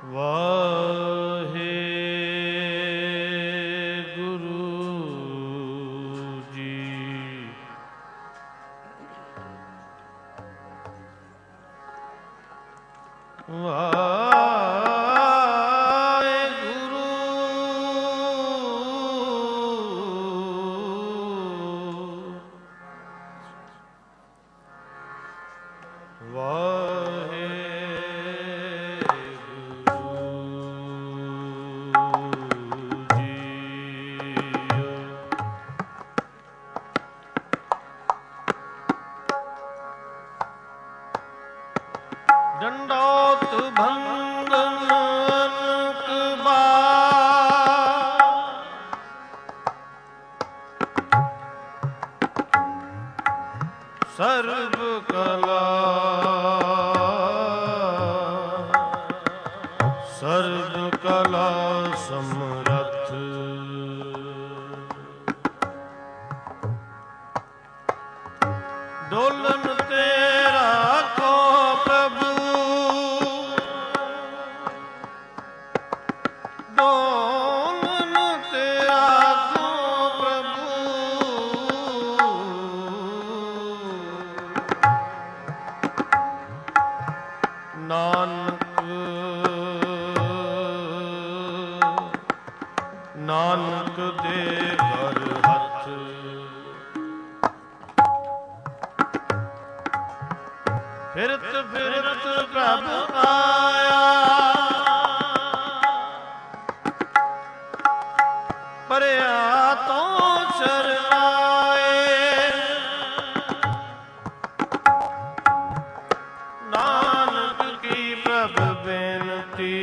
ਵਾਹਿਗੁਰੂ ਜੀ। ਡੰਡੋਤ ਭੰਗਨ ਅਨਕ ਬਾਰ, ਸਰਬ ਕਲਾ ਸਮਰੱਥ। ਡੋਲਨ ਤੇ ਰਾਖੋ ਪ੍ਰਭੂ, ਡੋਲਨ ਤੇ ਰਾਖੋ ਪ੍ਰਭੂ। ਨਾਨਕ ਦੇ ਘਰ ਹੱਥ, ਫਿਰਤ ਫਿਰਤ ਪ੍ਰਭ ਆਇਆ, ਪਰਿਆ ਤੋਂ ਸ਼ਰਨਾਏ। ਨਾਨਕ ਕੀ ਪ੍ਰਭ ਬੇਨਤੀ,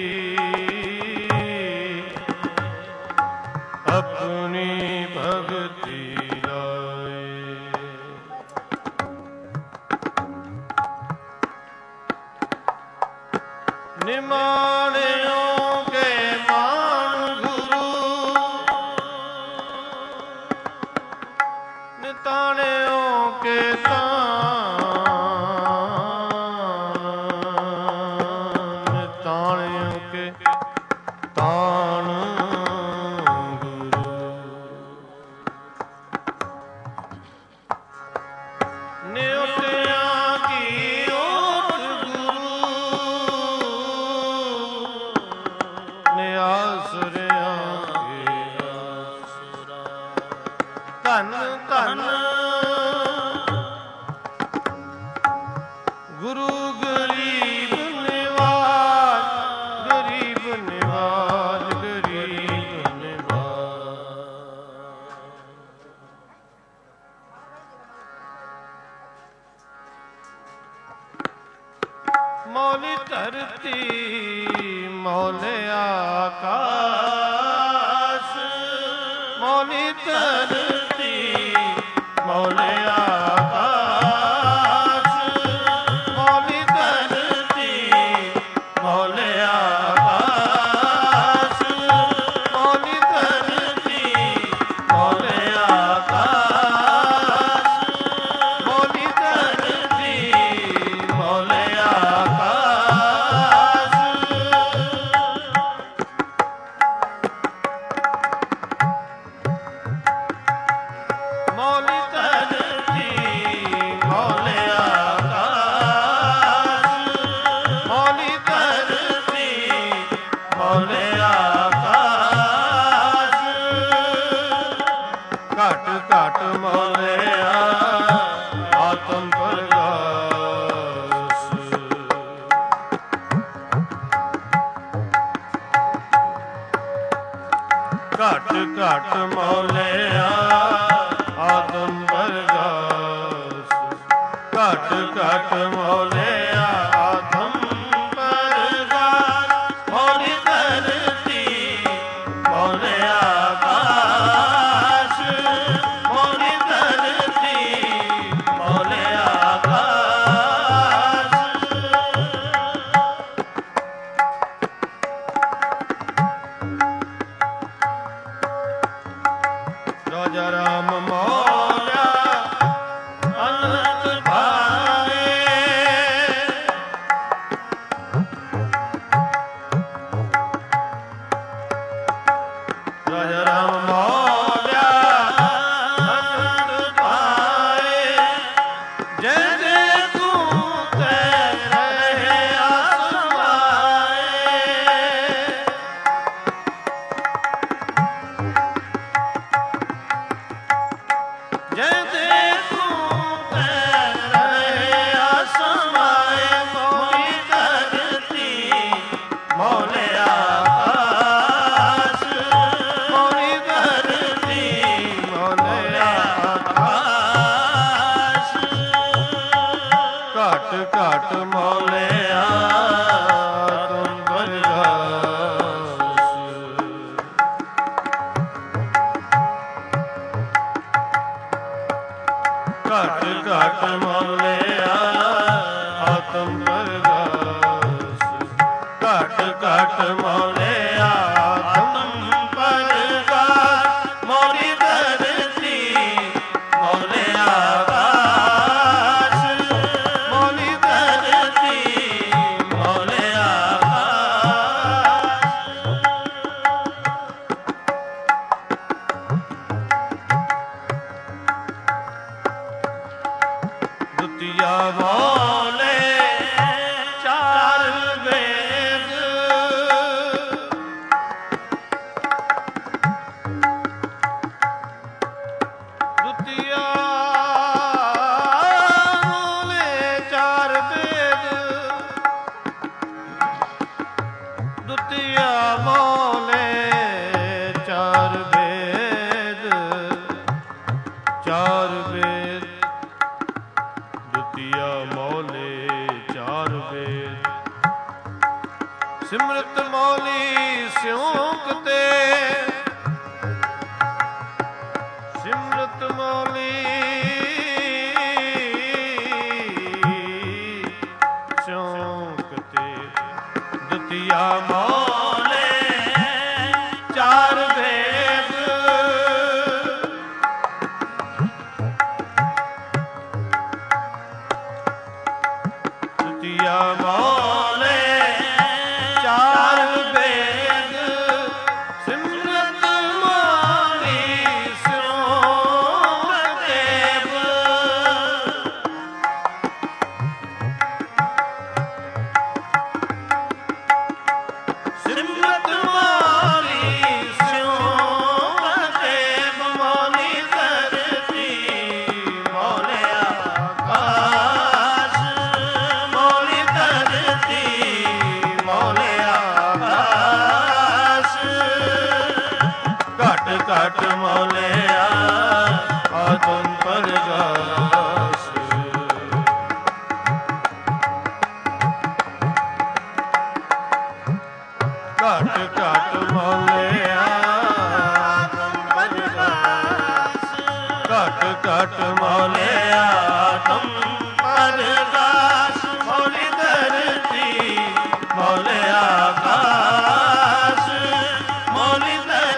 ਆਪਣੀ ਭਗਤੀ ਲਾਏ। ਨਿਮਾਣਿਓਂ ਕੇ ਮਾਣ ਗੁਰੂ, ਨਿਤਾਣਿਓਂ ਕੇ ਤਾਣ, ਨਿਤਾਣਿਓਂ ਕੇ ਤਾਣ ਗੁਰੂ। ਨਿਉਟਿਆਂ ਕੀ ਓਟ ਗੁਰੂ, ਨਿਆਸਰਿਆਂ ਕੇ ਆਸਰਾ। ਧੰਨ ਧੰਨ ਗੁਰੂ ਗਰੀਬ ਨਿਵਾਜ, ਗਰੀਬ ਨਿਵਾਜ, ਗਰੀਬ ਨਿਵਾਜ। ਮੌਲੀ ਧਰਤੀ ਮੌਲੇ ਆਕਾਸ਼, ਮੌਲੀ ਧਰਤੀ ਮੌਲੇ ਆਕਾਸ਼, ਮੌਲੀ ਧਰਤੀ ਮੌਲੇ ਆਕਾਸ਼, ਮੌਲੀ ਧਰਤੀ ਮੌਲੇ ਆਕਾਸ਼, ਮੌਲੀ ਧਰਤੀ ਮੌਲੇ ਆਕਾਸ਼। ਮੌਲੀ ਧਰਤੀ ਮੌਲੇ ਆਕਾਸ਼, ਮੌਲੀ ਧਰਤੀ ਮੌਲੇ ਆਕਾਸ਼। ਘਟ ਘਟ ਮੌਲਿਆ ਆਤਮ ਪ੍ਰਗਾਸ, ਘਟ ਘਟ ਮੌਲਿਆ ਆਤਮ ਪ੍ਰਗਾਸ, ਘਟ ਘਟ ਮੌਲਿਆ ਆਤਮ ਪ੍ਰਗਾਸ। ਮੌਲੀ ਧਰਤੀ ਮੌਲੇ ਆਕਾਸ਼, ਮੌਲੀ ਧਰਤੀ ਮੌਲੇ ਆਕਾਸ਼। ਰਾਜਾ ਰਾਮ ਮੌਲਿਆ ਅਨੰਤ ਭਾਏ, ਸਿਮਰਤ ਮੌਲੀ ਸਿਉਂਕ ਤੇ ਸਿਮਰਤ ਮੌਲੀ ਸਿਉਂਕ ਤੇ ਦੁਤੀਆ ਮੌਲੇ ਚਾਰ ਵੇਦ ਦੁਤੀਆ ਮੌਲੇ ਘਟ ਮੌਲਿਆ ਆਤਮ ਪਰਗਾਸ ਘਟ ਘਟ ਮੌਲਿਆ ਆਤਮ ਪਰਗਾਸ ਘਟ ਘਟ ਮੌਲਿਆ ਆਤਮ ਪਰਗਾਸ ਮੌਲੀ ਧਰਤੀ ਮੌਲਿਆ ਆਕਾਸ ਮੌਲੀ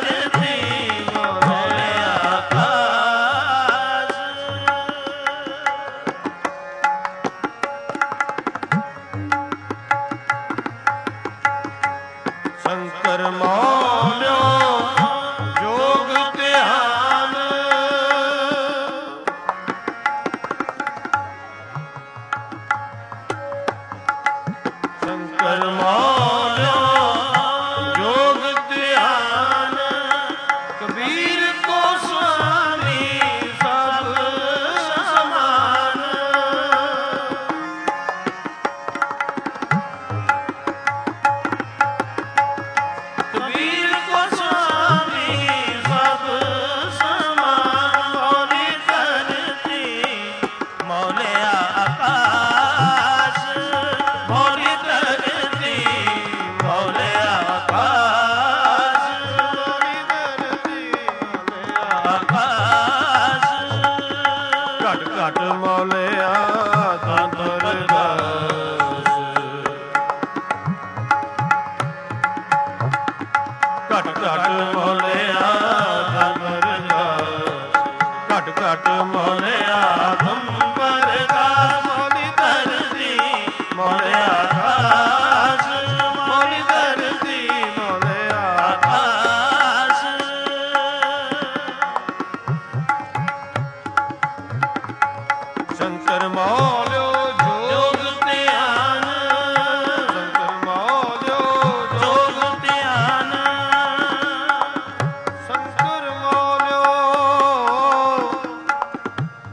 ਸ਼ੰਕਰ ਮੌਲਿਓ ਜੋਗ ਧਿਆਨ ਸ਼ੰਕਰ ਮੌਲਿਓ ਜੋਗ ਧਿਆਨ ਕਬੀਰ ਕੋ ਸੁਆਮੀ ਸਭ ਸਮਾਨ ਕਬੀਰ ਕੋ ਸੁਆਮੀ ਸਭ ਸਮਾਨ ਮੌਲੀ ਧਰਤੀ ਮੌਲਿਆ ਆਕਾਸ ਮੌਲੀ ਧਰਤੀ ਮੌਲਿਆ ਆਕਾਸ ਮੌਲੀ ਧਰਤੀ ਮੌਲਿਆ ਆਕਾਸ ਘਟ ਘਟ ਮੌਲਿਆ ਤੰਤਰਦਾਸ ਘਟ ਘਟ ਮੌਲਿਆ ਘਟ ਘਟ ਮੌਲਿਆ ਪਰਗਾਸ ਮੌਲੀ ਧਰਤੀ ਮੌਲਿਆ ਆਕਾਸ ਮੌਲੀ ਧਰਤੀ ਮੌਲਿਆ ਆਕਾਸ ਸ਼ੰਕਰ ਮੌਲਿਓ ਜੋਗ ਧਿਆਨ ਸ਼ੰਕਰ ਮੌਲਿਓ ਜੋਗ ਧਿਆਨ ਸ਼ੰਕਰ ਮੌਲਿਓ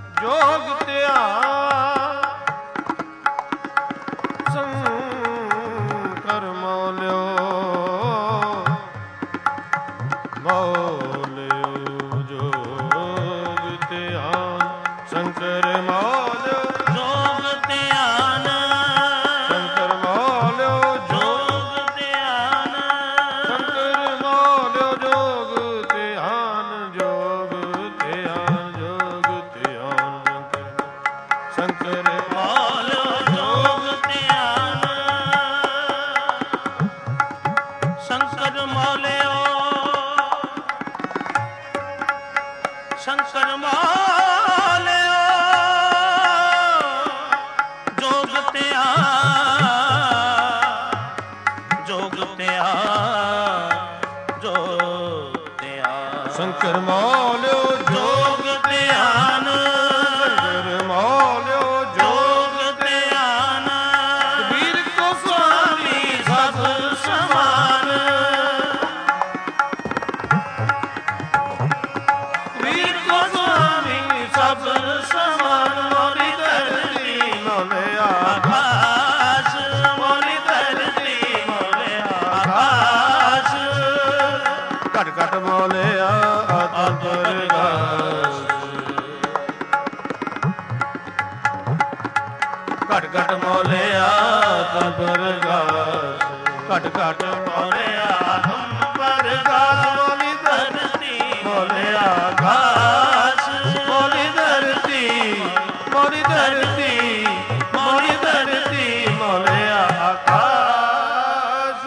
ਪ੍ਰਗਾਸ ਘਟ ਘਟ ਮੋਰਿਆ ਪ੍ਰਗਾਸ ਮੋਲੀ ਧਰਤੀ ਮੋਲੇ ਆਕਾਸ਼ ਮੋਲੀ ਧਰਤੀ ਮੋਲੀ ਧਰਤੀ ਮੋਲੀ ਧਰਤੀ ਮੋਲੇ ਆਕਾਸ਼।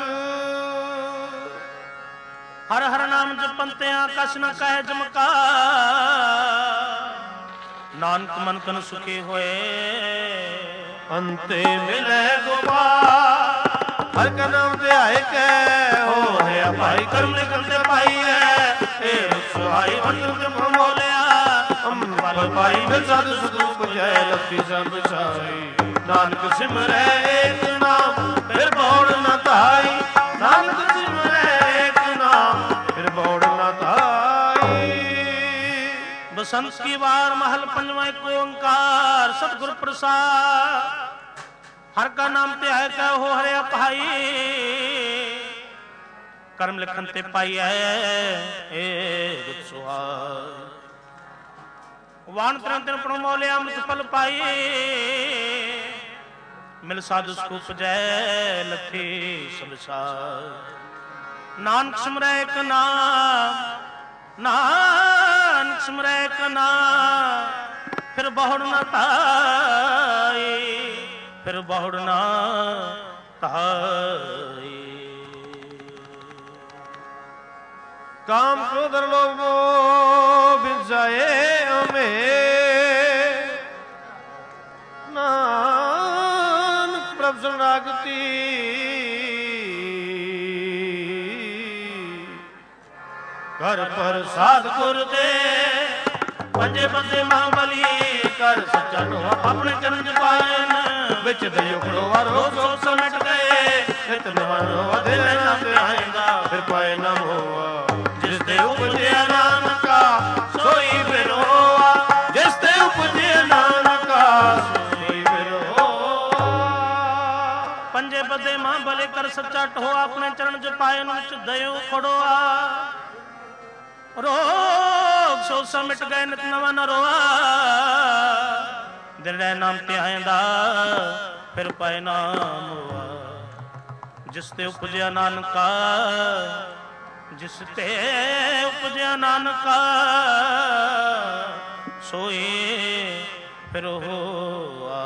ਹਰ ਹਰ ਨਾਮ ਜਪੰਤਿਆਂ ਕਛ ਨ ਕਹਿ ਜਮਕਾ ਨਾਨਕ ਮਨ ਤਨ ਸੁਖੀ ਹੋਏ ਅੰਤੇ ਮਿਲੇ ਗੋਪਾਲ ਹਰ ਕਾ ਨਾਮ ਧਿਆਏ ਕੈ ਹੋਇਆ ਭਾਈ ਕਰਮ ਲਿਖਨ ਤੇ ਪਾਈ ਹੈ ਏ ਸੁਹਾਈ ਅੰਤਰ ਜਪ ਮੋਲਿਆ ਅੰਬਲ ਪਾਈ ਮਿਲ ਸਦ ਸੁਦੂਪ ਜੈ ਲੱਭੀ ਸਭ ਸਾਈ ਨਾਨਕ ਸਿਮਰੈ ਏਕ ਨਾਮ ਫਿਰ ਬੋੜ ਨ ਧਾਈ ਨਾਨਕ ਸਿਮਰੈ ਏਕ ਨਾਮ ਫਿਰ ਬੋੜ ਨ ਧਾਈ। ਬਸੰਤ ਕੀ ਵਾਰ ਮਹਲ ਪੰਜਵਾਂ ਏਕ ਓੰਕਾਰ ਸਤਿਗੁਰ ਪ੍ਰਸਾਦ ਹਰ ਕਾ ਨਾਮ ਧਿਆਏ ਕੈ ਹੋ ਹਰਿਆ ਭਾਈ ਕਰਮ ਲਿਖਨ ਤੇ ਪਾਈਐ ਏ ਦੁਖ ਸੁਹਾਈ ਵਾਣ ਤਰਨ ਤਨ ਪਣੋ ਮੋਲਿਆ ਅੰਮ੍ਰਿਤ ਫਲ ਪਾਈ ਮਿਲ ਸਾਧੂ ਸੁਖ ਜੈ ਲਖੀ ਸੰਸਾਰ ਨਾਨਕ ਸਿਮਰੈ ਏਕ ਨਾਮ ਨਾਨਕ ਸਿਮਰੈ ਏਕ ਨਾਮ ਫਿਰ ਬਹੁੜ ਨ ਧਾਈ ਫਿਰ ਬਹੁੜ ਨ ਧਾਈ। ਕਾਮ ਕ੍ਰੋਧ ਲੋਭ ਮੋਹ ਬਿਨਸਾਏ ਹਮੇ ਨਾਨਕ ਪ੍ਰਭ ਸ਼ਰਨਾਗਤੀ ਕਰ ਪ੍ਰਸਾਦ ਗੁਰ ਦੇ ਪੰਜੇ ਬੰਦੇ ਮਹਾਬਲੀ ਕਰ ਸੱਚਾ ਢੋਆ ਆਪਣੇ ਚਰਨ ਚ ਪਾਇਨ ਵਿੱਚ ਦਇਓ ਖੜੋਆ ਰੋਗ ਸੋਗ ਸਮਟ ਗਏ ਨਿਤ ਨਵਨ ਵਧੇ ਨਾ ਤੇ ਆਏਗਾ ਫਿਰ ਪਾਏ ਨਾ ਹੋਆ ਜਿਸ ਤੇ ਉਪਜਿਆ ਨਾਨਕਾ ਸੋਈ ਫਿਰ ਹੋਆ ਜਿਸ ਤੇ ਉਪਜਿਆ ਨਾਨਕਾ ਸੋਈ ਫਿਰ ਹੋਆ। ਪੰਜੇ ਬੰਦੇ ਮਹਾਬਲੀ ਕਰ ਸੱਚਾ ਢੋਆ ਆਪਣੇ ਚਰਨ ਚ ਪਾਇਨ ਵਿੱਚ ਦਇਓ ਖੜੋਆ ਰੋਗ ਸੋ ਸਮਟ ਗਏ ਨਿਤ ਨਵਾਂ ਨ ਰੋਆ ਦਿਨ ਰਹਿ ਨਾਮ ਤੇ ਆਇਂਦਾ ਫਿਰ ਪਾਏ ਨਾਮ ਹੋਆ ਜਿਸ ਤੇ ਉਪਜਿਆ ਨਾਨਕਾ ਜਿਸ ਤੇ ਉਪਜਿਆ ਨਾਨਕਾ ਸੋਈ ਫਿਰ ਹੋਆ।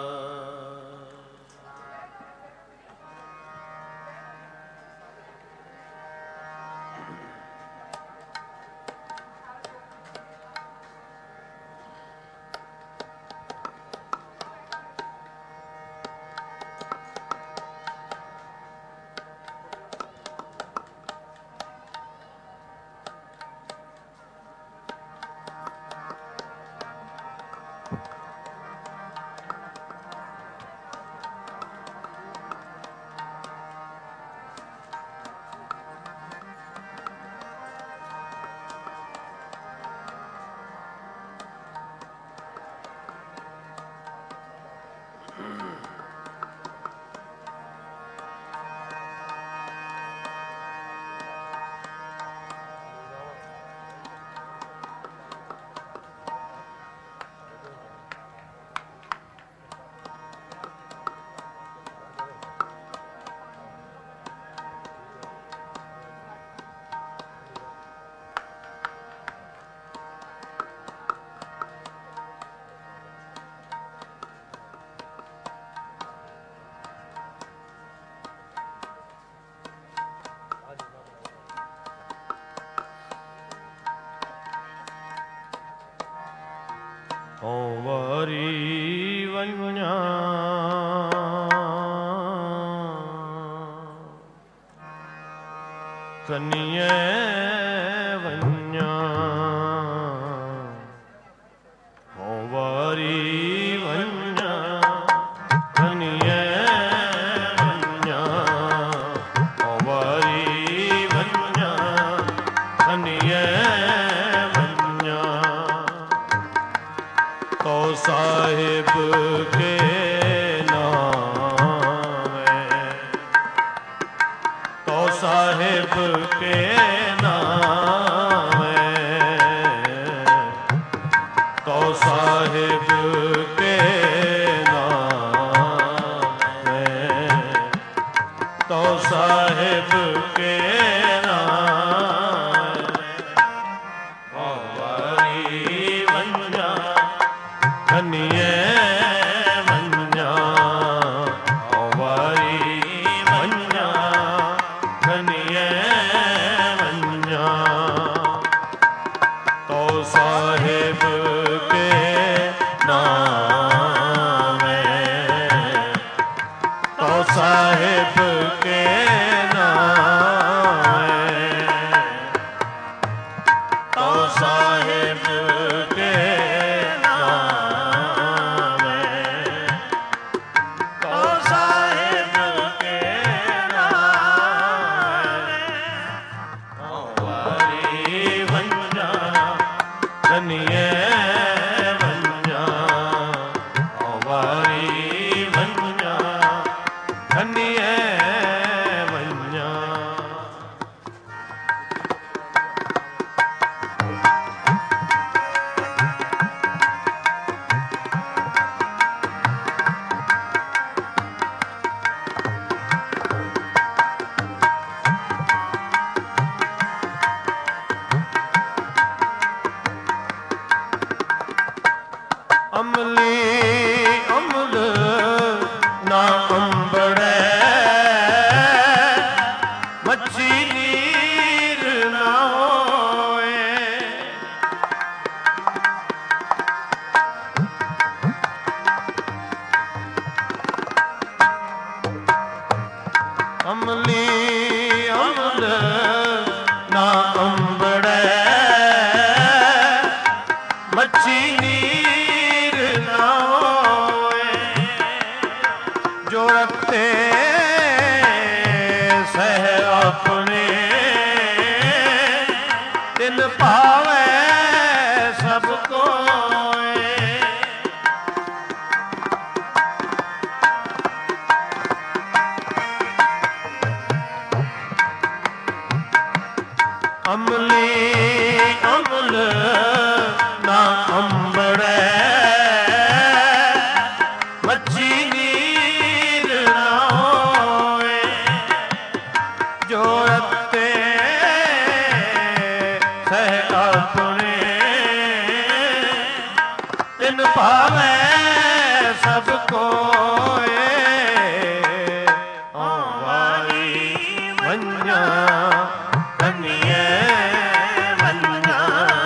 ਹਉ ਵਾਰੀ ਵੰਜਾ ਕਨੀਏ ਵੰਜਾ ਹਉ ਵਾਰੀ ਵੰਜਾ ਕਨੀਏ ਵੰਜਾ ਹਉ ਵਾਰੀ ਵੰਜਾ ਕਨੀਏ ਸਾਹਿਬ ਕੇ ਨਾਮੇ ਤੋ ਸਾਹਿਬ ਕੇ ਨਾਮੇ ਤੋ ਸਾਹਿਬ ਕੇ ਨਾਮੇ ਤੋ ਸਾਹਿਬ ਕੇ ਨਾਮ ਵਾਰੀ ਵੰਜਾ ਧਨੀਏ ਵੰਜਾ ਵਾਰੀ ਵੰਜਾ ਧਨੀਏ ਵੰਜਾ ਤੋ ਸਾਹਿਬ ਕੇ ਨਾਮ ਤੋ ਸਾਹਿਬ ਕੇ ਨਾਮ ਤੋ ਸਾਹਿਬ ਕੇ ਨਾਮ ਤੋ ਸਾਹਿਬ ਕੇ ਨਾਮ ਵਾਰੀ ਵੰਜਾ ਧਨੀਏ ਵੰਜਾ ਵਾਰੀ ਵੰਜਾ ਧਨੀਏ ਵੰਜਾ ਅਮਲੀ ਅਮਲ ਨਾ ਅੰਬੜੈ ਮੱਛੀ ਨੀਰ ਨਾ ਹੋਏ ਅਮਲੀ ਅਮਲ ਨਾ ਅੰਬੜੈ ਮੱਛੀ ਨੀਰ ਨਾ ਹੋਏ ਜੋ ਰੱਖਤੇ ਸਹਿ ਆਪਣੇ ਤਿਨ ਭਾਵੈ ਸਭ ਕੋਏ ਅਮਲੀ ਅਮਲ ਨਾ ਅੰਬੜੈ ਮੱਛੀ ਨੀਰ ਨਾ ਹੋਏ ਜੋ ਰੱਤੇ ਸਹਿ ਆਪਣੇ ਤਿਨ ਭਾਵੈ ਸਭ ਕੋਏ ਵਾਰੀ ਵੰਜਾ ਧਨੀਏ ਵੰਜਾ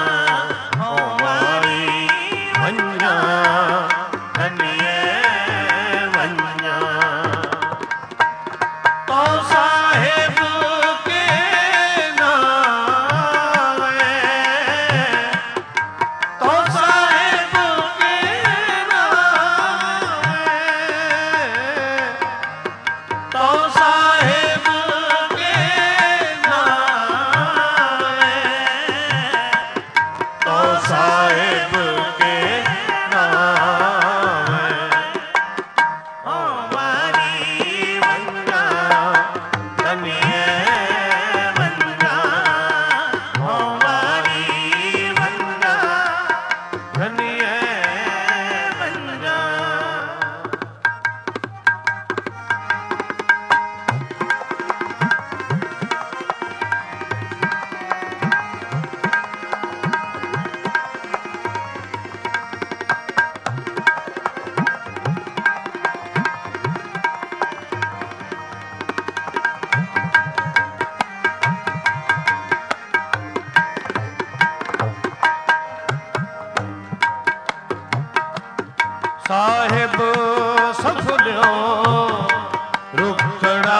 ਵਾਰੀ ਵੰਜਾ ਧਨੀਏ ਵੰਜਾ ਤੋ ਸਾਹਿਬ ਕੇ ਨਾਮ ਤੋ ਸਾਹਿਬ ਕੇ ਨਾਮ ਤੋ ਸਾਹਿਬ ਕੇ ਨਾਮ ਤੋ ਸਾਹਿਬ ਕੇ ਨਾਮ ਵਾਰੀ ਵੰਜਾ ਧਨੀਏ ਵੰਜਾ ਵਾਰੀ ਵੰਜਾ ਧਨੀਏ ਵੰਜਾ ਸਾਹਿਬ ਸਫਲਿਓ ਰੁਖੜਾ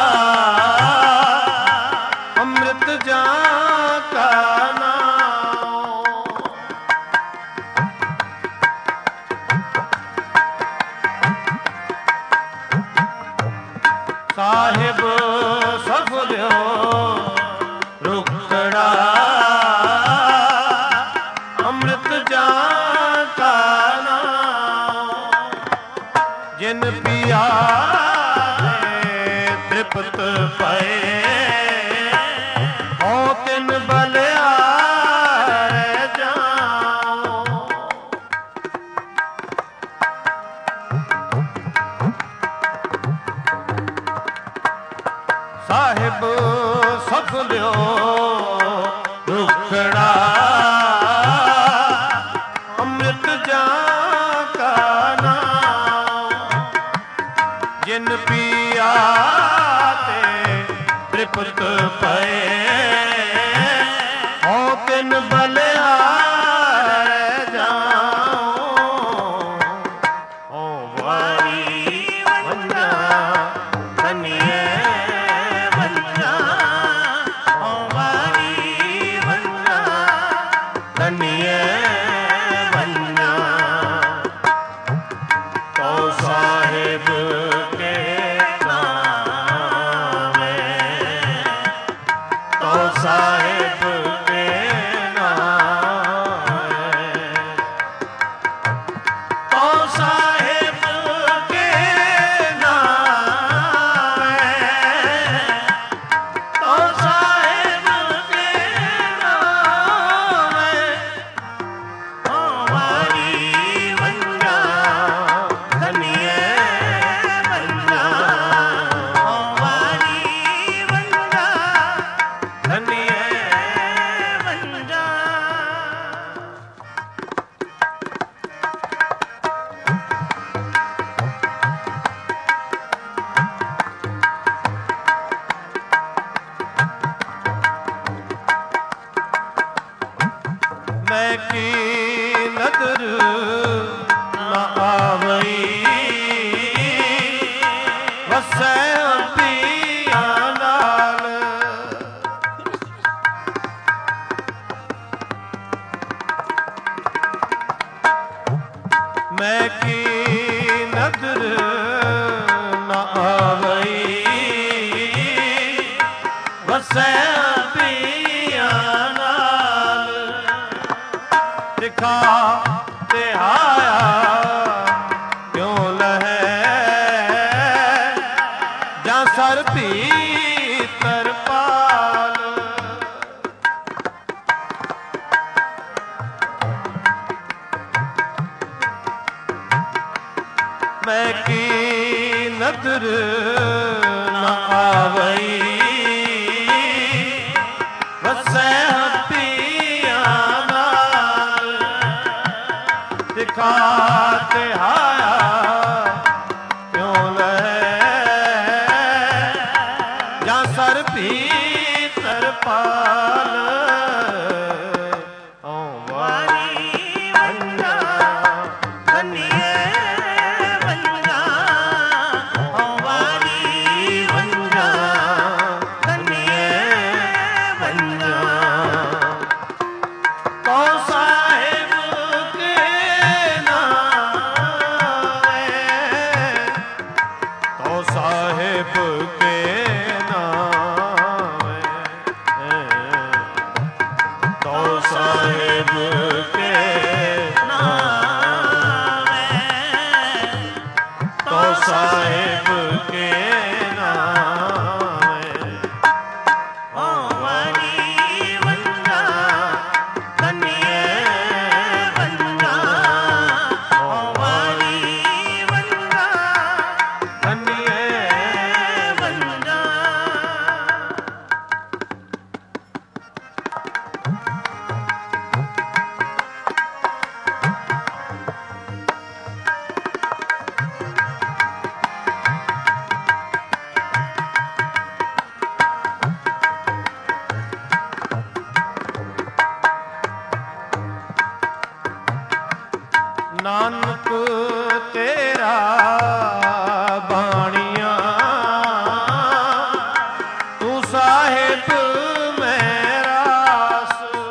ਅੰਮ੍ਰਿਤ ਜਾਂ ਕਾ ਨਾਮ ਸਾਹਿਬ ਸਫਲਿਓ ਰੁਖੜਾ ਅੰਮ੍ਰਿਤ ਜਾਂ ਕਾ ਜਿਨ ਪਿਆ ਤ੍ਰਿਪਤ ਪਏ ਹੋ ਤਿਨ ਬਲਿਆਰੇ ਜਾਓ ਸਾਹਿਬ ਸੁਖ ਲਿਓ ਦੁਖੜਾ ਅੰਮ੍ਰਿਤ ਜਾਂ ਕਾ ਨਾਮ ਜਿਨ ਪੀਆ ਤੇ ਤ੍ਰਿਪਤ ਪਏ ਹੋ ਤਿਨ ਬਲਿਹਾਰ ਜਾਓ ਓ ਵਾਰੀ ਵੰਜਾ ਧਨੀਏ ਮੈਂ ਕੀ ਨਦਰ ਨਾ ਆਵਈ ਵਸੈ ਪੀਆਂ ਨਾਲ ਮੈਂ ਕੀ ਨਦਰ ਨਾ ਆਵਈ ਵਸੈ ਦਿਖਾ ਤੇ ਆਇਆ ਕਿਉਂ ਲਹੈ ਜਾਂ ਸਰ ਭੀਤਰ ਪਾਲ ਮੈਂ ਕੀ ਨਦਰ ਨਾ ਆਵਈ ਵਸੈ ਦਿਖਾ ਤੇ ਆਇਆ ਕਿਉਂ ਲਹੈ ਜਾਂ ਸਰ ਭੀਤਰ ਪਾਲ ਓ ਵਾਰੀ ਵੰਜਾ ਧਨੀਏ ਵੰਜਾ ਓ ਵਾਰੀ ਵੰਜਾ ਧਨੀਏ ਵੰਜਾ ਕੋ ਸਾਹਿਬ ਸਾਹਿਬ ਕੇ ਨਾਮ ਤੋ ਸਾਹਿਬ ਕੇ ਨਾਮ ਤੋ ਸਾਹਿਬ ਕੇ ਨਾਮ ਓ ਵਾਰੀ ਵੰਜਾ ਧਨੀਏ ਵੰਜਾ ਓ ਵਾਰੀ ਵੰਜਾ ਧਨੀਏ ਨਾਨਕ ਤੇਰਾ ਬਾਣੀਆਂ ਤੂੰ ਸਾਹਿਬ ਮੇਰਾ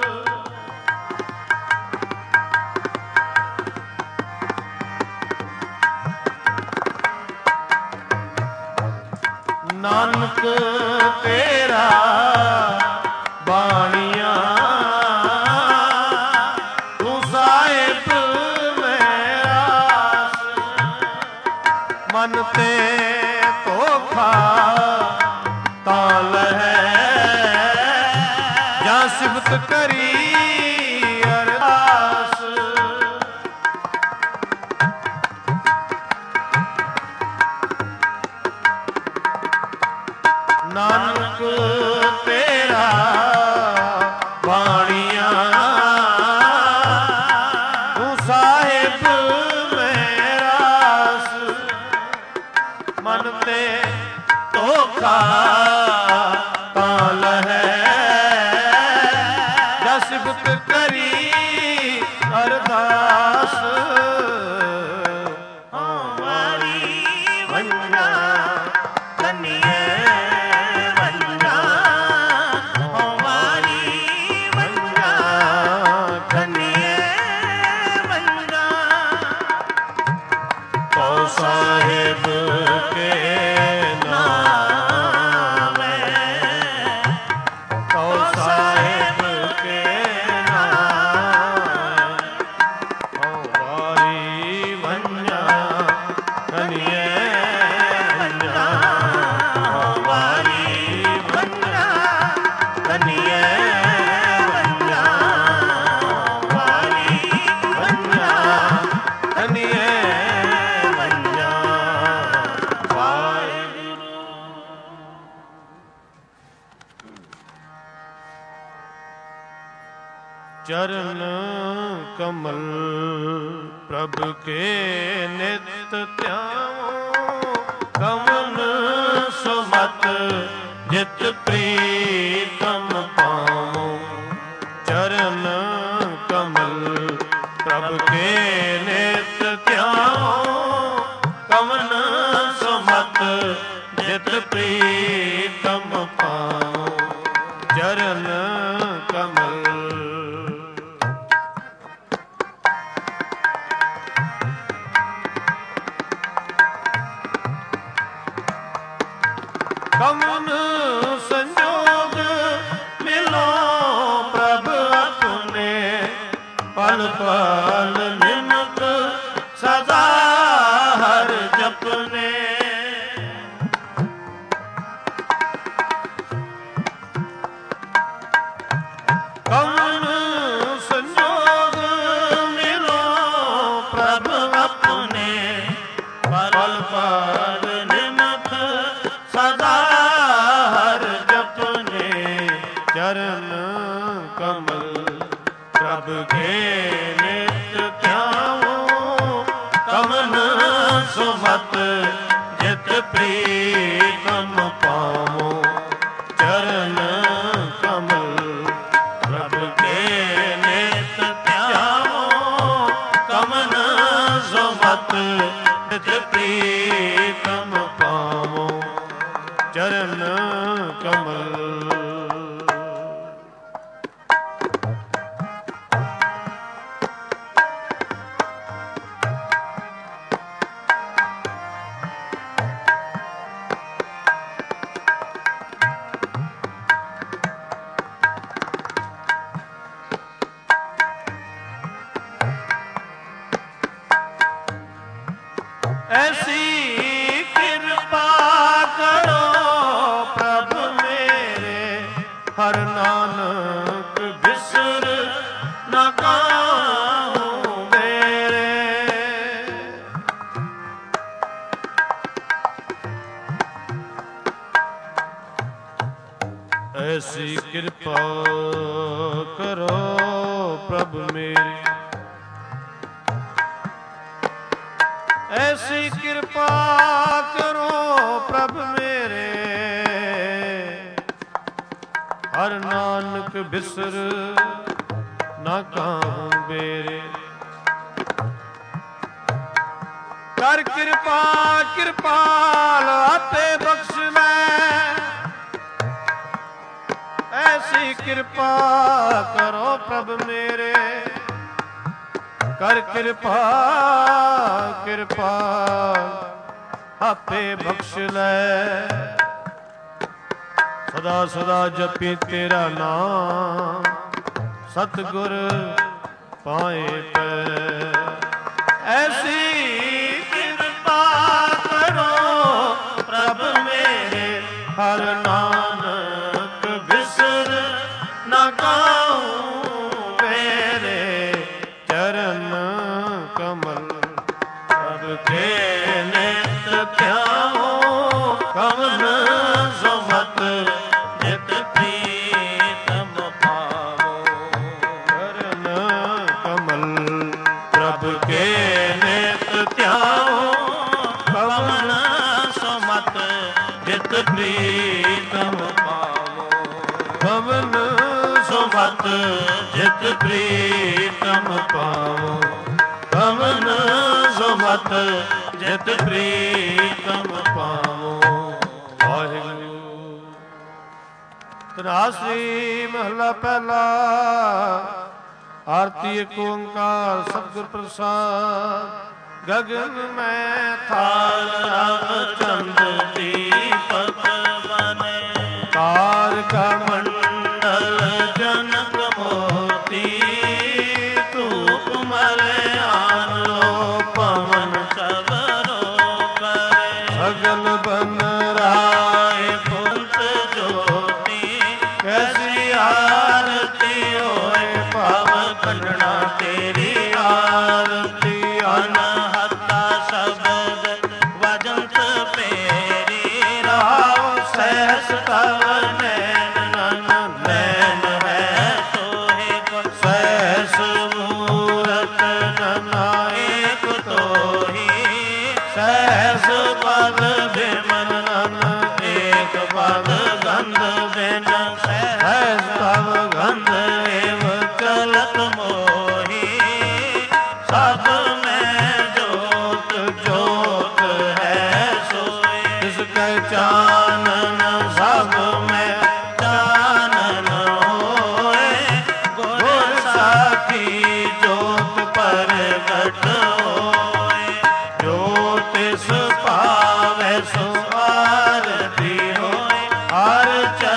ਨਾਨਕ ਤੇਰਾ ਬਾਣੀਆਂ ਤੂੰ ਸਾਹਿਬ ਮਨ ਤੇ ਧੋਖਾ ਤਾਂ ਲਹੈ ਜਾਂ ਸਿਫਤ ਕਰੀ ਅਰਦਾਸ ਨਾਨਕ ਤੇਰਾ ਬਾਣੀਆਂ ਤੂੰ ਸਾਹਿਬ ਮੇਰਾ ਮਨ ਤੇ ਧੋਖਾ ਤਾਂ ਲਹੈ ਜਸਬਤ ਕਰੀ ਅਰਦਾਸ ਹਮਾਰੀ ਵੰਨਾ ਕੰਨੀਏ ਵੰਨਾ ਹਮਾਰੀ ਵੰਨਾ ਕੰਨੀਏ ਵੰਨਾ ਕੋ ਸਾਹਿਬ ਕੇ ਚਰਨ ਕਮਲ ਪ੍ਰਭ ਕੇ ਨਿਤ ਧਿਆਵੋ ਕਮਨ ਸੁਮਤ ਜਿਤ ਪ੍ਰੀਤਮ ਪਾਵੋ ਚਰਨ ਕਮਲ ਪ੍ਰਭ ਕੇ ਨਿਤ ਧਿਆਵੋ ਕਮਨ ਸੁਮਤ ਜਿਤ ਪ੍ਰੀਤਮ ਪਾਵੋ ਚਰਨ ਕਮਲ ਕਮਨ ਸੰਜੋਗ ਮਿਲੋ ਪ੍ਰਭ ਆਪਣੇ ਪਲ ਪਲ ਨਿਮਕ ਸਦਾ ਹਰ ਜਪਨੇ ਕਮਨ ਸੰਜੋਗ ਮਿਲੋ ਪ੍ਰਭ ਆਪਣੇ ਪਲ ਪਲ ਨਿਮਕ ਸਦਾ ਹਰ ਜਪਨੇ ਚਰਨ ਕਮਲ ਪ੍ਰਭ ਕੇ ਨਿਤ ਧਿਆਵੋ ਕਮਨ ਸੁਮਤ ਜਿਤ ਪ੍ਰੀਤਮ ਪਾਵੋ ਚਰਨ ਕਮਲ ਪ੍ਰਭ ਕੇ ਨਿਤ ਧਿਆਵੋ ਕਮਨ ਸੁਮਤ ਜਿਤ ਪ੍ਰੀਤਮ ਪਾਵੋ ਚਰਨ ਕਮਲ ਐਸੀ ਕਿਰਪਾ ਕਰੋ ਪ੍ਰਭ ਮੇਰੇ ਹਰ ਨਾਨਕ ਬਿਸਰ ਨਾ ਕਾਹੂ ਮੇਰੇ ਐਸੀ ਕਿਰਪਾ ਕਰੋ ਪ੍ਰਭ ਮੇਰੀ ਐਸੀ ਕਿਰਪਾ ਕਰੋ ਪ੍ਰਭ ਮੇਰੇ ਹਰ ਨਾਨਕ ਬਿਸਰ ਨਾ ਕਾਹੂ ਬੇਰੇ ਕਰ ਕਿਰਪਾ ਕਿਰਪਾਲ ਆਪੇ ਬਖਸ਼ ਲੈ ਐਸੀ ਕਿਰਪਾ ਕਰੋ ਪ੍ਰਭ ਮੇਰੇ ਕਰ ਕਿਰਪਾ ਕਿਰਪਾ ਆਪੇ ਬਖਸ਼ ਲੈ ਸਦਾ ਸਦਾ ਜਪੀ ਤੇਰਾ ਨਾਮ ਸਤਿਗੁਰ ਪਾਏ ਪੈ ਐਸੀ ਕਿਰਪਾ ਕਰੋ ਪ੍ਰਭ ਮੇਰੇ ਹਰ ਨਾਨਕ ਬਿਸਰ ਨਾ ਕਾਹੂ ਮੇਰੇ ਚਰਨ ਕਮਲ ਪ੍ਰਭ ਕੇ ਨਿਤ ਧਿਆਵੋ ਕਮਨ ਸੁਮਤ ਜਿਤ ਪ੍ਰੀਤਮ ਪਾਵੋ। ਪਵਨ ਸੁਮਤ ਜਿਤ ਪ੍ਰੀਤਮ ਪਾਵੋ। ਪਵਨ ਸੁਮਤ ਜਿਤ ਪ੍ਰੀਤਮ ਪਾਵੋ। ਵਾਹਿਗੁਰੂ। ਤਰਾਸਰੀ ਮਹਲਾ ਪਹਿਲਾ। ਆਰਤੀ ਏਕ ਓੰਕਾਰ ਸਤਿਗੁਰ ਪ੍ਰਸਾਦ। ਗਗਨ ਮੈਂ ਥਾਲ ਰਵ ਚੰਦ ਦੀਪਕ ਬਨੇ। ਤਾਰਕਾ ਮੰਡਲ ਜਨਕ ਮੋਤੀ। ਧੂਪ ਮਲੇ ਆਨਲੋ ਪਵਨ ਸਬਰੋ ਕਰੇ। ਸਗਲ ਬਨ ਰਾਏ ਪੁੰਤ ਜੋਤੀ। ਕੈਸੀ ਆਰਤੀ ਹੋਏ ਭਵ ਖੰਡਣਾ ਤੇਰੀ ਆਰਤੀ। ਅਨਹਤਾ ਸ਼ਬਦ ਵਜੰਤ ਪੇਰੀ। ਰਾਵ ਸਹਿਸ ਤਵ ਨੈਣ ਨੈਣ ਹੈ ਸੋਹਿ ਕੋ। ਸਹਿਸ ਮੂਰਤ ਨਨਾਇਕ ਤੋਹੀ। ਸਹਿਸ ਪਦ ਬਿਮਲ ਨਨ ਏਕ ਪਦ ਗੰਧ ਬਿਨ। ਸਹਿਸ ਤਵ ਗੰਧ ਏਵ ਚਲਤ ਮੋਹੀ। ਸਭ ਚਾਨਨ ਸਭ ਮੈਂ ਚਾਨਨ ਹੋਏ। ਗੁਰ ਸਾਖੀ ਜੋਤ ਪ੍ਰਗਟ ਹੋਏ। ਜੋ ਤਿਸ ਭਾਵੈ ਸੋ ਆਰਤੀ ਹੋਏ। ਹਰ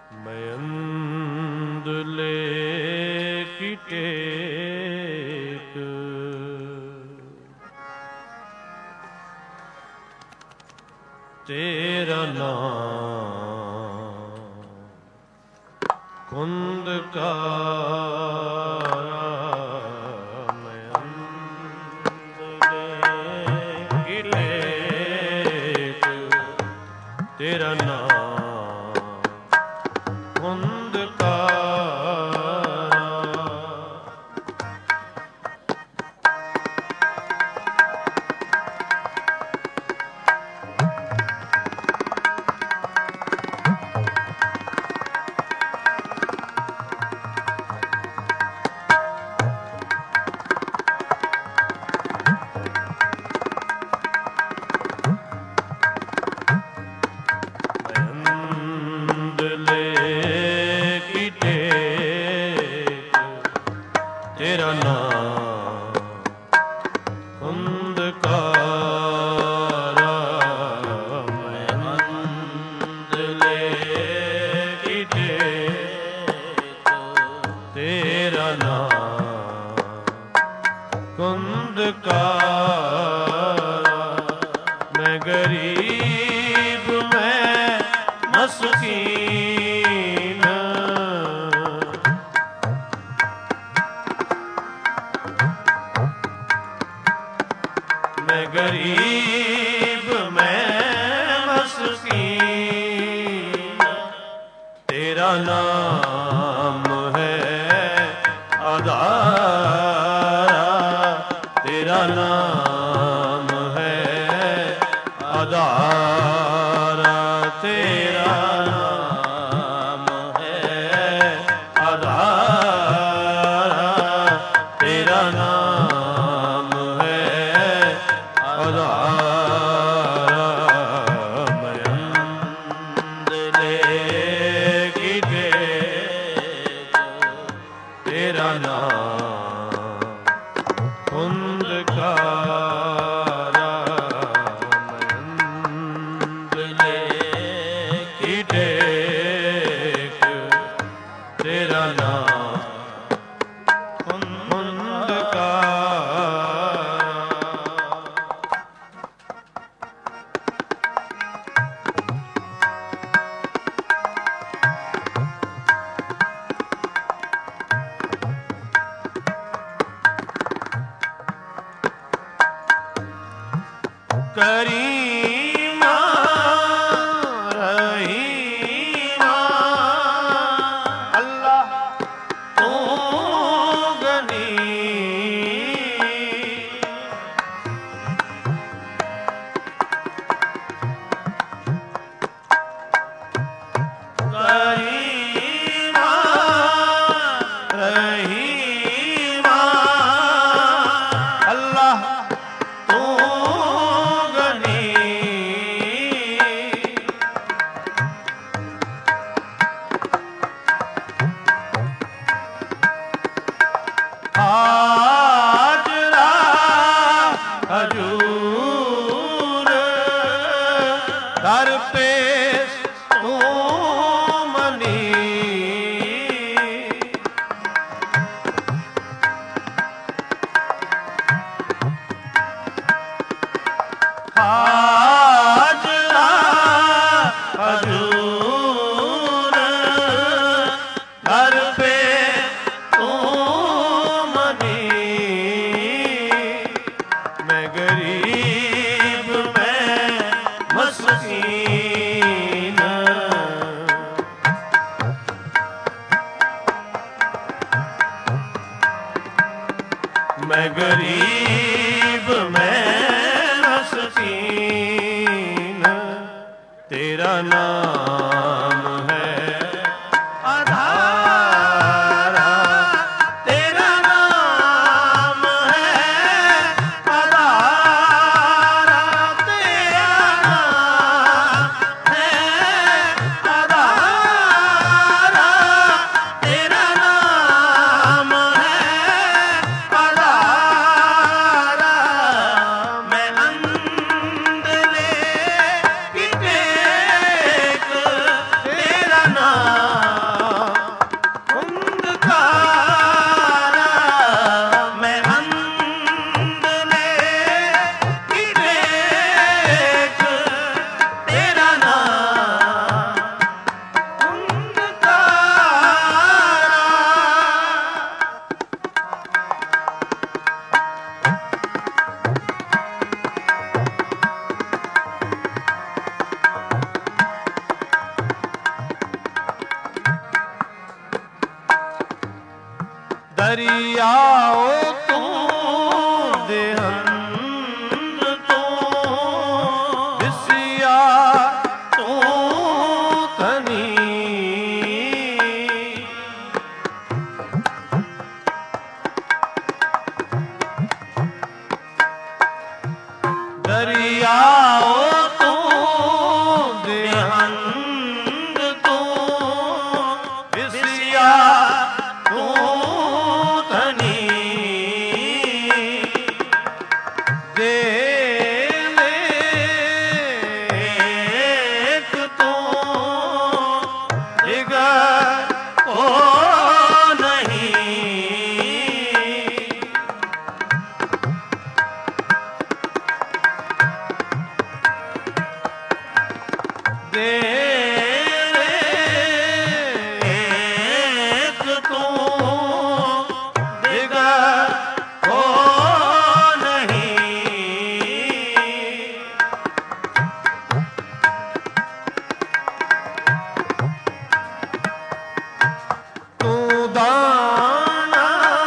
ਮੈਂ ਅੰਦਲੇ ਕੀ ਟੇਕ ਤੇਰਾ ਨਾਮ ਕੁੰਦ ਕਾਰਾ ਮੈਂ ਅੰਦਲੇ ਕੀ ਟੇਕ ਤੇਰਾ ਨਾਮ ਕੁੰਦ ਕਾਰਾ ਤੇਰਾ ਨਾਮ ਕੁੰਦ ਕਾਰਾ ਮੈਂ ਅੰਦਲੇ ਕੀ ਟੇਕ ਤੇਰਾ ਨਾਮ ਕੁੰਦ ਕਾਰਾ ਮੈਂ ਗਰੀਬ ਮੈਂ ਮਸਕੀਨ ਮੈਂ ਗਰੀਬ ਮੈਂ ਮਸਕੀਨ ਤੇਰਾ ਨਾਮ ਹੈ ਆਧਾਰਾ ਤੇਰਾ ਨਾਮ ਹੈ ਆਧਾਰਾ ਤੇਰਾ ਨਾਮ ਹੈ ਆਧਾਰਾ ਤੇਰਾ ਨਾਮ ਮੈਂ ਅੰਦਲੇ ਕੀ ਟੇਕ ਤੇਰਾ ਨਾਮ ਕੁੰਦ ਕਾਰਾ ਮੈਂ ਅੰਦਲੇ ਕੀ ਟੇਕ ਤੇਰਾ ਨਾਮ ਕੁੰਦ ਕਾਰਾ ਕਰੀਮਾ ਰਹੀਮਾ ਅੱਲਾਹ ਤੂੰ ਗਨੀ ਕਰੀਮਾ ਰਹੀਮਾ ਅੱਲਾਹ ਹਾਜ਼ਰਾ ਹਜੂਰ ਦਰ ਪੇਸ਼ ਤੂੰ ਮਨੀ ਹਾਜ਼ਰਾ ਹਜੂਰ ਦਰ ਪੇਸ਼ ਮੈਂ ਗਰੀਬ ਮੈਂ ਮਸਕੀਨ ਮੈਂ ਗਰੀਬ ਮੈਂ ਮਸਕੀਨ ਤੇਰਾ ਨਾਮ ਹੈ ਆਧਾਰਾ ਤੇਰਾ ਨਾਮ ਹੈ ਆਧਾਰਾ ਤੇਰਾ ਨਾਮ ਹੈ ਆਧਾਰਾ ਤੇਰਾ ਨਾਮ ਹੈ ਆਧਾਰਾ ਦਰਿਆਓ ਤੂੰ ਦੇਹੰਦ ਤੂੰ ਵਿਸਿਆ ਤੂੰ ਧਨੀ ਦਰਿਆਓ ਤੂੰ ਦੇਹੰਦ ਤੂੰ ਵਿਸਿਆ ਤੂੰ ਧਨੀ ਦੇਖ ਤੂੰ ਦਿਗਰ ਕੋ ਨਹੀਂ ਦੇਖ ਤੂੰ ਦਿਗਰ ਕੋ ਨਹੀਂ ਤੂੰ ਦਾਨਾ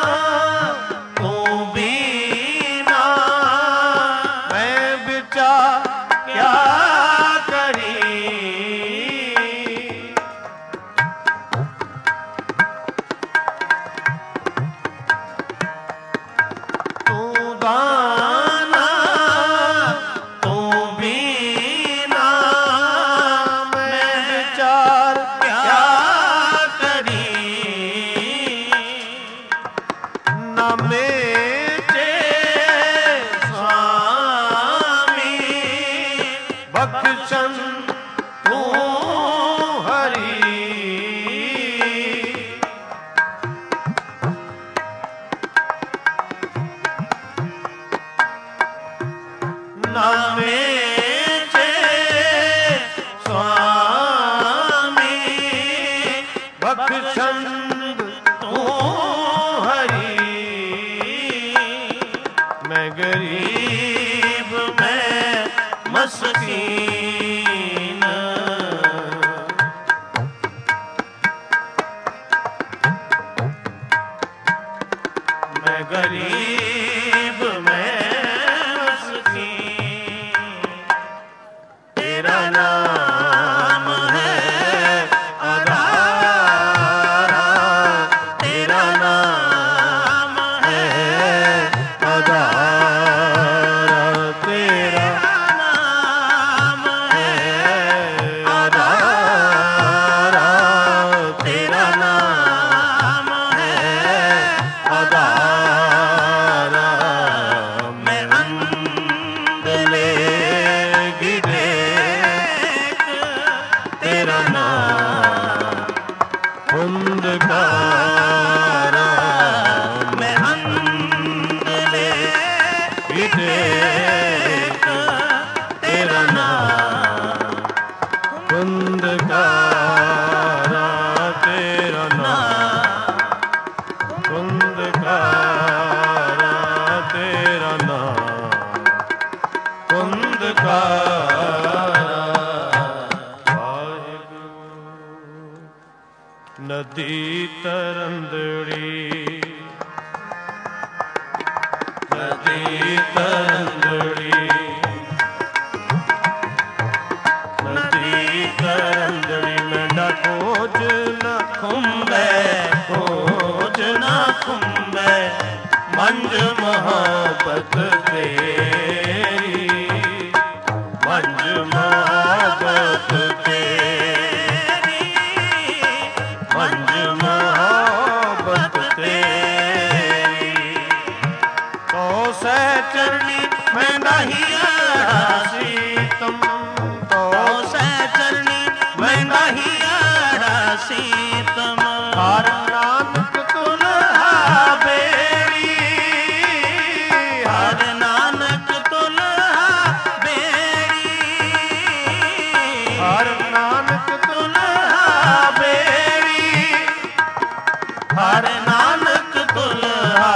ਤੂੰ ਬੀਨਾ ਮੈਂ ਵਿਚਾਰ ਕਿਆ ਕਰੀ ਤੂੰ ਦਾਨਾ ਤੂੰ ਬੀਨਾ ਮੈਂ ਵਿਚਾਰ ਕਿਆ ਕਰੀ ਨਾ ਮੇਚੇ ਸੁਆਮੀ ਬਖਸ਼ਣ ਤੂੰ ਹਰੀ ਨਾ ਮੇਚੇ ਸੁਆਮੀ ਬਖਸ਼ਣ ਤੂੰ ਹਰੀ ਮੈਂ ਗਰੀਬ ਮੈਂ ਮਸਕੀਨ ਮੈਂ ਗਰੀਬ ਮੈਂ ਮਸਕੀਨ ਤੇਰਾ ਨਾਮ ਹੈ ਆਧਾਰਾ ਤੇਰਾ ਨਾਮ ਹੈ ਆਧਾਰਾ ਤੇਰਾ ਨਾਮ ਹੈ ਆਧਾਰਾ ਤੇਰਾ ਨਾਮ ਹੈ ਆਧਾਰਾ ਮੈਂ ਅੰਦਲੇ ਗਿਰੇ ਤੇਰਾ ਨਾਮ ਹੁੰਦਕਾਰਾ ਮੈਂ ਅੰਦਲੇ ਗਿਰੇ ਤੇਰਾ ਨਾਮ ਹੁੰਦਕਾਰਾ ਤੇਰਾ ਨਾਮ ਹੁੰਦਕਾਰਾ ਤੇਰਾ ਨਾਮ ਹੁੰਦਕਾਰਾ ਵਾਹਿਗੁਰੂ ਨਦੀ ਤਰੰਦੜੀ ਨਦੀ ਤਰੰਦੜੀ ਨਦੀ ਤਰੰਦੜੀ ਮੈਂਡਾ ਖੋਜ ਨਾ ਖੁੰਬੈ ਖੋਜ ਨਾ ਖੁੰਬੈ ਮੰਜ ਮੁਹੱਬਤ ਤੇਰੀ ਮੰਜ ਮੁਹੱਬਤ ਤੇਰੀ ਮੰਜ ਮੁਹੱਬਤ ਤੇਰੀ ਤੋ ਸਹਿ ਚਰਣੀ ਮੈਂ ਨਹੀਂ ਸੀਤਮ ਤੋ ਸਹਿ ਚਰਣੀ ਮੈਂ ਨਹੀਂ ਸੀਤਮ ਹਰ ਨਾਨਕ ਤੁਲਹਾ ਬੇੜੀ ਹਰ ਨਾਨਕ ਤੁਲਹਾ ਬੇੜੀ ਹਰ ਨਾਨਕ ਤੁਲਹਾ ਬੇੜੀ ਹਰ ਨਾਨਕ ਤੁਲਹਾ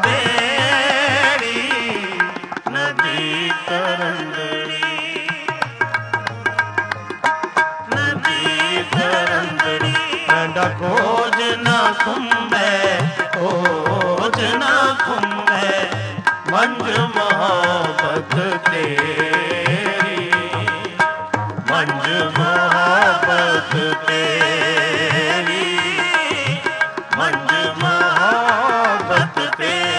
ਬੇੜੀ ਨਦੀ ਤਰੰਦੜੀ ਨਦੀ ਤਰੰਦੜੀ ਪਿੰਡ ਬੈਠਾ ਖੋਜ ਨਾ ਖੁੰਬੈ, ਖੋਜ ਨਾ ਖੁੰਬੈ, ਮੰਜ ਮੁਹੱਬਤ ਤੇਰੀ, ਮੰਜ ਮੁਹੱਬਤ ਤੇਰੀ, ਮੰਜ ਮੁਹੱਬਤ ਤੇਰੀ।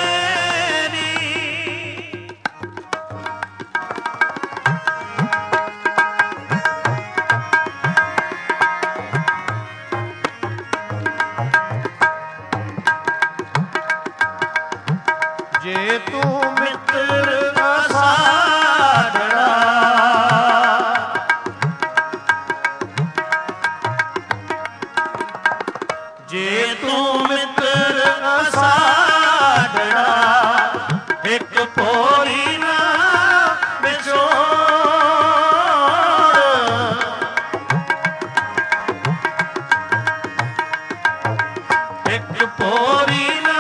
ਜੇ ਤੂੰ ਮਿੱਤਰ ਦਾ ਸਾਜਣਾ, ਜੇ ਤੂੰ ਮਿੱਤਰ ਦਾ ਸਾਜਣਾ, ਇੱਕ ਪੋਰੀ ਨਾ ਵਿਛੋੜ, ਇੱਕ ਪੋਰੀ ਨਾ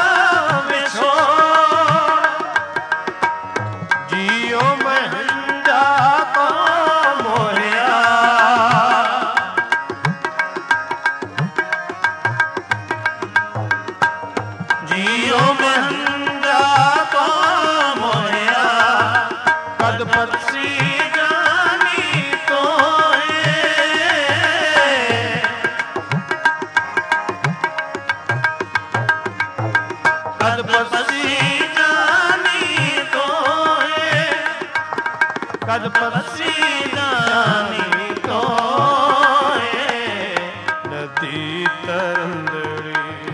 ਕਦ ਪਰਸੀ ਜਾਨੀ ਤੋਏ, ਨਦੀ ਤਰੰਦੜੀ,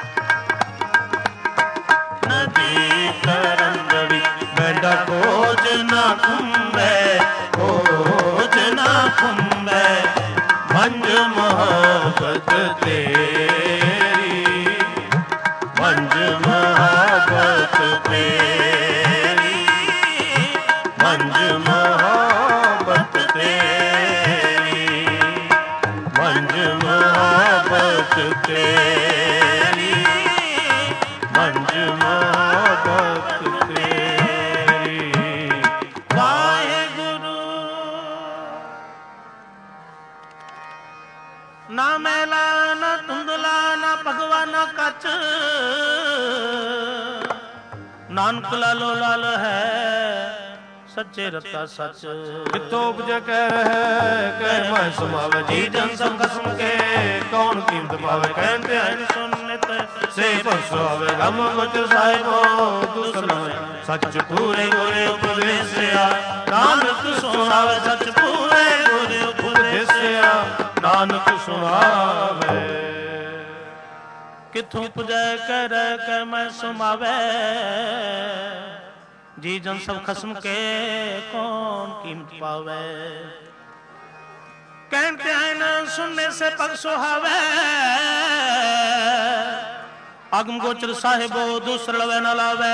ਨਦੀ ਤਰੰਦੜੀ, ਬੈਠਾ ਖੋਜ ਨਾ ਖੁੰਬੈ, ਖੋਜ ਨਾ ਖੁੰਬੈ, ਮੰਜ ਮੁਹੱਬਤ ਤੇਰੀ, ਮੰਜ ਮੁਹੱਬਤ ਤੇਰੀ, ਮੰਜ ਮੁਹੱਬਤ ਤੇਰੀ, ਮੰਜ ਮੁਹੱਬਤ ਤੇਰੀ, ਮੰਜ ਮੁਹੱਬਤ ਤੇਰੀ। ਵਾਹਿਗੁਰੂ ਨਾ ਮੈਲਾ ਨਾ ਧੁੰਦਲਾ ਨਾ ਭਗਵਾ ਨਾ ਕੱਚ, ਨਾਨਕ ਲਾਲੋ ਲਾਲ ਹੈ ਸੱਚੇ ਰਤਾ ਸੱਚ। ਕਿਤੋਂ ਉਪਜੈ ਕਹਿ ਰਹਿ ਕਹਿ ਮੈਂ ਸਮਾਵੇ, ਜੀ ਜਨ ਸਭ ਖਸਮ ਕੇ ਕੌਣ ਕੀਮਤ ਪਾਵੇ, ਕਹਿੰਦੇ ਹਨ ਸੁਨਤ ਸੇ ਪਰਸੋਵੇ, ਗਮ ਗੁਚ ਸਾਹਿਬੋ ਦੁਸਲਵੇਂ, ਸੱਚ ਪੂਰੇ ਗੁਰੇ ਉਪਦੇਸਿਆ, ਨਾਨਕ ਸੁਣਾਵੇ, ਸੱਚ ਪੂਰੇ ਗੁਰੇ ਉਪਦੇਸਿਆ, ਨਾਨਕ ਸੁਣਾਵੇ। ਕਿਥੋਂ ਉਪਜੈ ਕਹਿ ਰਹਿ ਕਹਿ ਮੈਂ ਸਮਾਵੇ, ਜੀ ਜਨ ਸਭ ਖਸਮ ਕੇ ਕੌਣ कीमत पावे। कहते हैं न सुनने से पग सुहावे, अगम गोचर साहिबो दूसर लवे न लावे।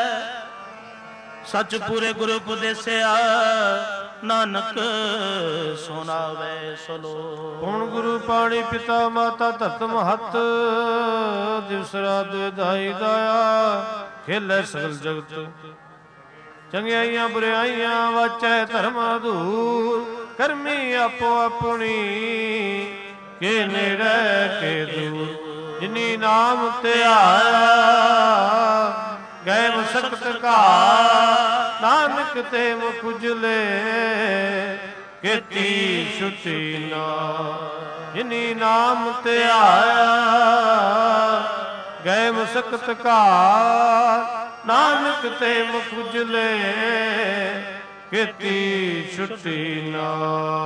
सच पूरे गुरु उपदेसिया नानक सुनावे सलो। हुण गुरु पाणी पिता माता धरत महत, दिवस रात विधाई दाया खेले सगल जगत। चंगियाइयां बुराइयां वाचै धर्म अधूर, करमी आपो अपनी के नेड़े के दूर। जिनी नाम ते आया गए मसकत का, नानक ते मुख उजले केती छुटी ना। जिनी नाम ते आया गए मसकत का, नानक ते मुख उजले केती छुटी ना।